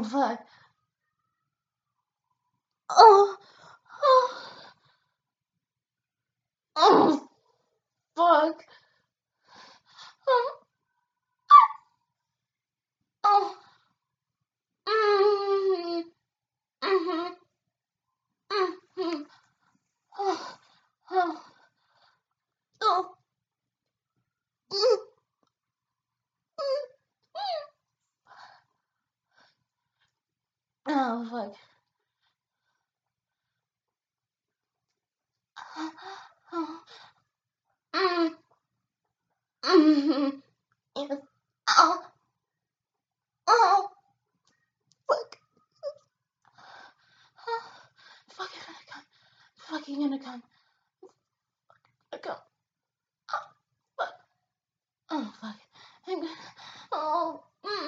Oh, fuck. Oh, oh, oh, fuck. Oh, oh, mm, mm-hmm, mm-hmm, oh, oh, oh, mm, mm, mm. Oh, fuck. Oh, mm, mm-hmm. Yes. Oh, oh, fuck. Oh, fuck it, gonna come. Fucking gonna come. Gonna come. Oh, fuck. Oh, fuck. I'm gonna, oh,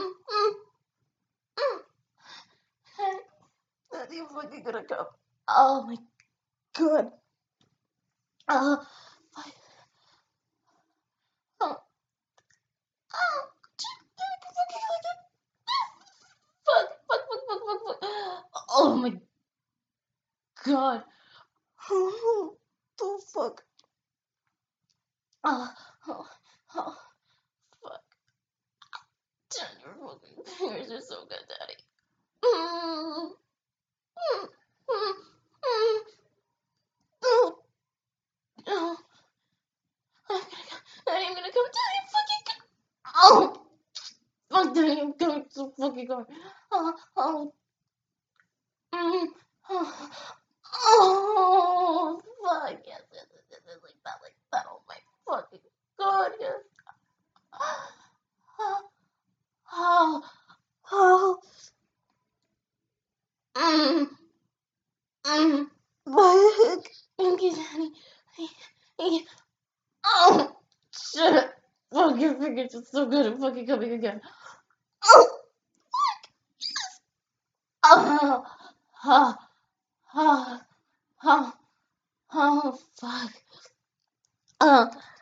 hey, that you fucking gonna come. Oh my god. Oh, fuck. Oh, oh, fuck, fuck, fuck, fuck, fuck, fuck. Oh my god. Oh, the fuck. Oh, oh, oh, fuck. Your fucking fingers are so good, Daddy. Mm, mm, mm, mm, oh, oh, I'm gonna come. I'm gonna come. Daddy, fucking come. Oh, fuck, Daddy, I'm coming so fucking hard. Oh, oh, mm, oh, oh, fuck, yes, yes, yes, yes, yes, like that, oh my fucking god, yes. Oh, oh, oh, mm, mm, fuck, thank you, Daddy. Thank you. Oh, shit. Fuck, your fingers are so good at fucking coming again. Oh, oh, oh, oh, oh, oh, fuck. Oh,